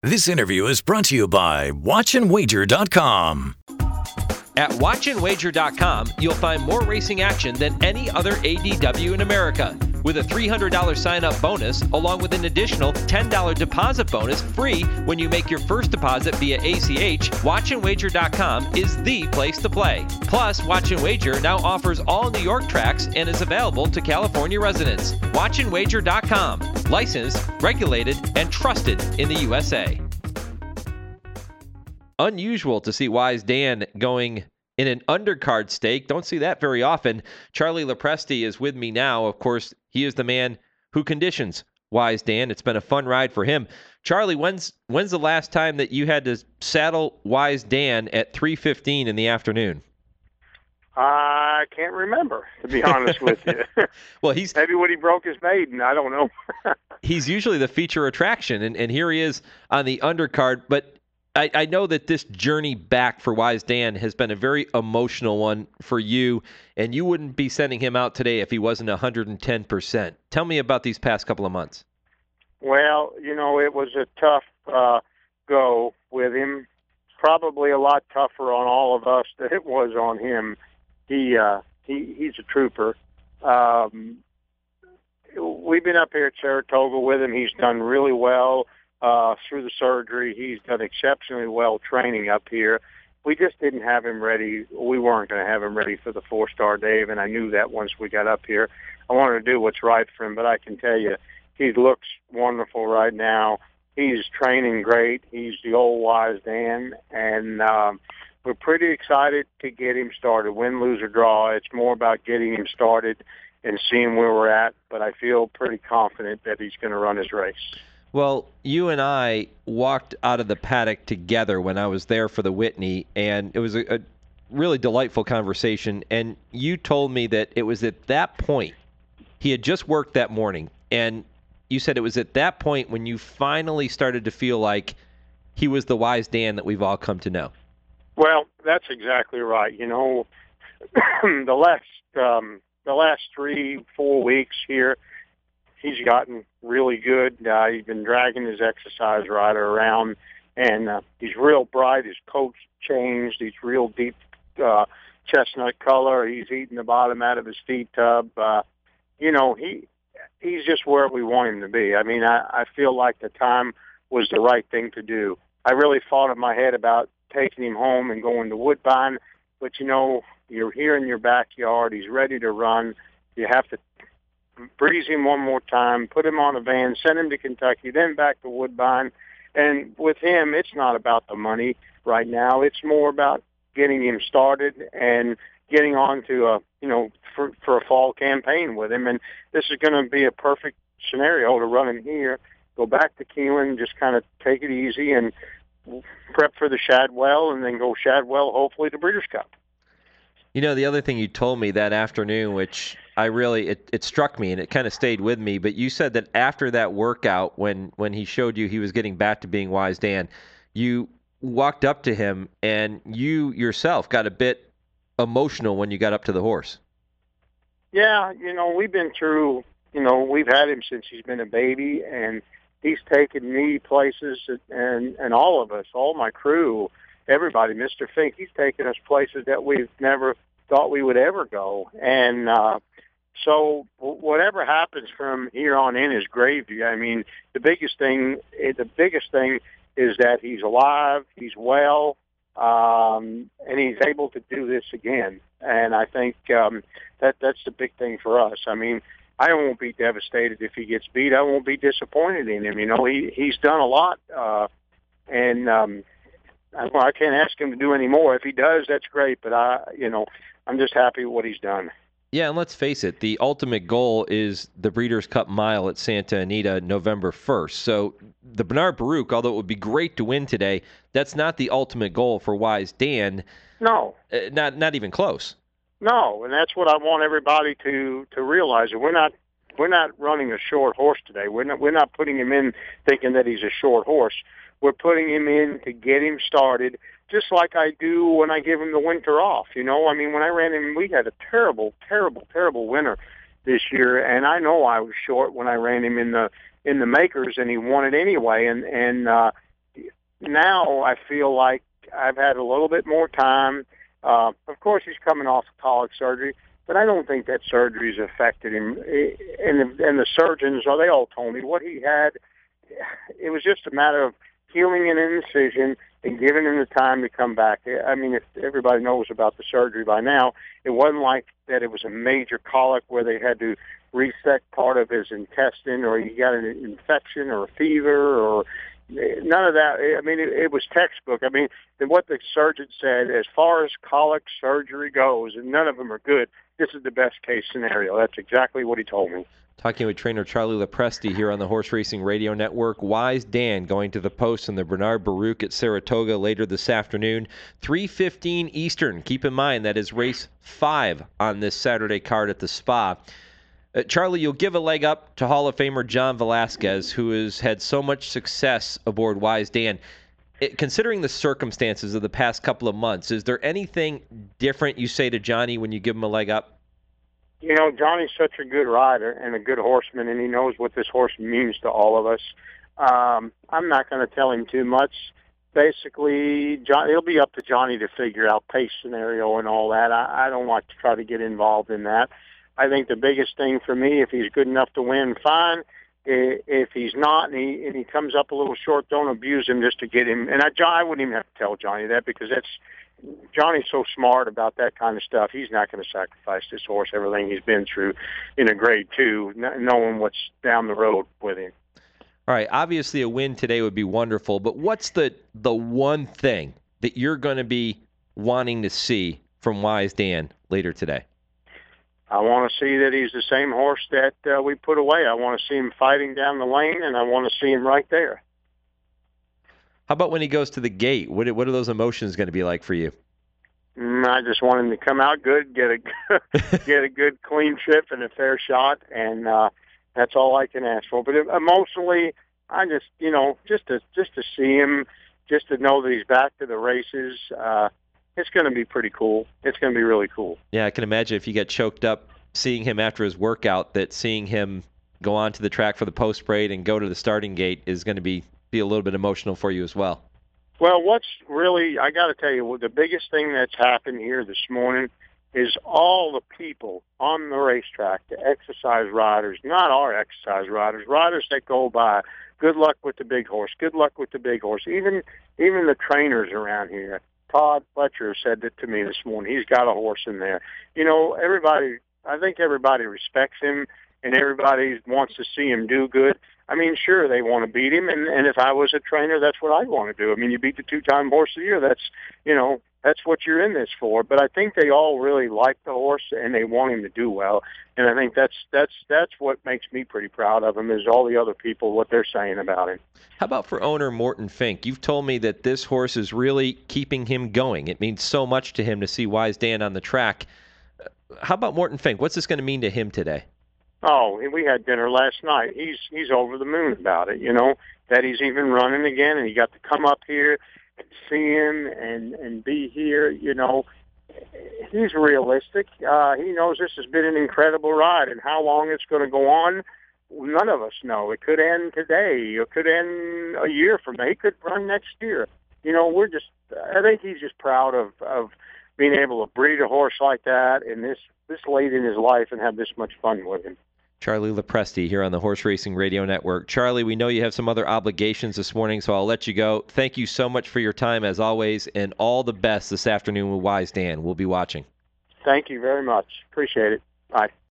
This interview is brought to you by WatchAndWager.com. At WatchAndWager.com, you'll find more racing action than any other ADW in America. With a $300 sign-up bonus, along with an additional $10 deposit bonus free when you make your first deposit via ACH, WatchAndWager.com is the place to play. Plus, Watch and Wager now offers all New York tracks and is available to California residents. WatchAndWager.com. Licensed, regulated, and trusted in the USA. Unusual to see Wise Dan going in an undercard stake. Don't see that very often. Charlie Lopresti is with me now. Of course, he is the man who conditions Wise Dan. It's been a fun ride for him. Charlie, when's the last time that you had to saddle Wise Dan at 3:15 in the afternoon? I can't remember, to be honest with you. Well, maybe when he broke his maiden. I don't know. He's usually the feature attraction, and here he is on the undercard. But I know that this journey back for Wise Dan has been a very emotional one for you, and you wouldn't be sending him out today if he wasn't 110%. Tell me about these past couple of months. Well, it was a tough go with him. Probably a lot tougher on all of us than it was on him. He's a trooper. We've been up here at Saratoga with him. He's done really well. Through the surgery, he's done exceptionally well training up here. We just didn't have him ready. We weren't going to have him ready for the 4-star Dave, and I knew that once we got up here. I wanted to do what's right for him, but I can tell you, he looks wonderful right now. He's training great. He's the old Wise Dan, and we're pretty excited to get him started. Win, lose, or draw, it's more about getting him started and seeing where we're at, but I feel pretty confident that he's going to run his race. Well, you and I walked out of the paddock together when I was there for the Whitney, and it was a really delightful conversation. And you told me that it was at that point, he had just worked that morning, and you said it was at that point when you finally started to feel like he was the Wise Dan that we've all come to know. Well, that's exactly right. The last 3-4 weeks here, he's gotten really good. He's been dragging his exercise rider around, and he's real bright. His coat's changed. He's real deep chestnut color. He's eating the bottom out of his feed tub. He's just where we want him to be. I mean, I feel like the time was the right thing to do. I really fought in my head about taking him home and going to Woodbine, but you're here in your backyard. He's ready to run. You have to breeze him one more time, put him on a van, send him to Kentucky, then back to Woodbine. And with him, it's not about the money right now. It's more about getting him started and getting on to for a fall campaign with him. And this is going to be a perfect scenario to run him here, go back to Keeneland, just kind of take it easy and prep for the Shadwell, and then go Shadwell, hopefully, to Breeders' Cup. The other thing you told me that afternoon, which I really, it struck me and it kind of stayed with me, but you said that after that workout, when he showed you he was getting back to being Wise Dan, you walked up to him and you yourself got a bit emotional when you got up to the horse. Yeah, we've been through, we've had him since he's been a baby, and he's taken me places, and all of us, all my crew, everybody, Mr. Fink, he's taken us places that we've never thought we would ever go. And so whatever happens from here on in is gravy. I mean, the biggest thing is that he's alive, he's well, and he's able to do this again. And I think that's the big thing for us. I mean, I won't be devastated if he gets beat. I won't be disappointed in him. He's done a lot, and I can't ask him to do any more. If he does, that's great. But I'm just happy with what he's done. Yeah, and let's face it, the ultimate goal is the Breeders' Cup Mile at Santa Anita November 1st. So the Bernard Baruch, although it would be great to win today, that's not the ultimate goal for Wise Dan. No. Not even close. No, and that's what I want everybody to realize. We're not running a short horse today. We're not putting him in thinking that he's a short horse. We're putting him in to get him started, just like I do when I give him the winter off. When I ran him, we had a terrible, terrible, terrible winter this year, and I know I was short when I ran him in the makers, and he won it anyway. And now I feel like I've had a little bit more time. Of course, he's coming off of colic surgery, but I don't think that surgery's affected him. And the surgeons, they all told me what he had. It was just a matter of healing an incision and giving him the time to come back. I mean, if everybody knows about the surgery by now, it wasn't like that it was a major colic where they had to resect part of his intestine or he got an infection or a fever or none of that. I mean, it was textbook. I mean, what the surgeon said, as far as colic surgery goes, and none of them are good, this is the best case scenario. That's exactly what he told me. Talking with trainer Charlie Lepresti here on the Horse Racing Radio Network. Wise Dan going to the post in the Bernard Baruch at Saratoga later this afternoon, 3:15 Eastern. Keep in mind that is race 5 on this Saturday card at the Spa. Charlie, you'll give a leg up to Hall of Famer John Velasquez, who has had so much success aboard Wise Dan. Considering the circumstances of the past couple of months, is there anything different you say to Johnny when you give him a leg up? You know, Johnny's such a good rider and a good horseman, and he knows what this horse means to all of us. I'm not going to tell him too much. Basically, it'll be up to Johnny to figure out pace scenario and all that. I don't want to try to get involved in that. I think the biggest thing for me, if he's good enough to win, fine. If he's not and he comes up a little short, don't abuse him just to get him. And I wouldn't even have to tell Johnny that because Johnny's so smart about that kind of stuff. He's not going to sacrifice this horse, everything he's been through in a grade 2, knowing what's down the road with him. All right, obviously a win today would be wonderful, but what's the one thing that you're going to be wanting to see from Wise Dan later today? I want to see that he's the same horse that we put away. I want to see him fighting down the lane, and I want to see him right there. How about when he goes to the gate? What are those emotions going to be like for you? I just want him to come out good, get a good clean trip and a fair shot, and that's all I can ask for. But emotionally, I just to see him, just to know that he's back to the races. It's going to be pretty cool. It's going to be really cool. Yeah, I can imagine if you get choked up seeing him after his workout, that seeing him go onto the track for the post parade and go to the starting gate is going to be a little bit emotional for you as well. Well, what's really, I got to tell you, the biggest thing that's happened here this morning is all the people on the racetrack, the exercise riders, not our exercise riders, riders that go by, good luck with the big horse, good luck with the big horse, even the trainers around here. Todd Fletcher said that to me this morning. He's got a horse in there. You know, I think everybody respects him, and everybody wants to see him do good. I mean, sure, they want to beat him, and if I was a trainer, that's what I'd want to do. I mean, you beat the 2-time horse of the year. That's what you're in this for. But I think they all really like the horse, and they want him to do well. And I think that's what makes me pretty proud of him is all the other people, what they're saying about him. How about for owner Morton Fink? You've told me that this horse is really keeping him going. It means so much to him to see Wise Dan on the track. How about Morton Fink? What's this going to mean to him today? Oh, we had dinner last night. He's over the moon about it, that he's even running again, and he got to come up here and see him and be here, He's realistic. He knows this has been an incredible ride, and how long it's going to go on, none of us know. It could end today. It could end a year from now. He could run next year. I think he's just proud of being able to breed a horse like that and this late in his life and have this much fun with him. Charlie Lepresti here on the Horse Racing Radio Network. Charlie, we know you have some other obligations this morning, so I'll let you go. Thank you so much for your time, as always, and all the best this afternoon with Wise Dan. We'll be watching. Thank you very much. Appreciate it. Bye.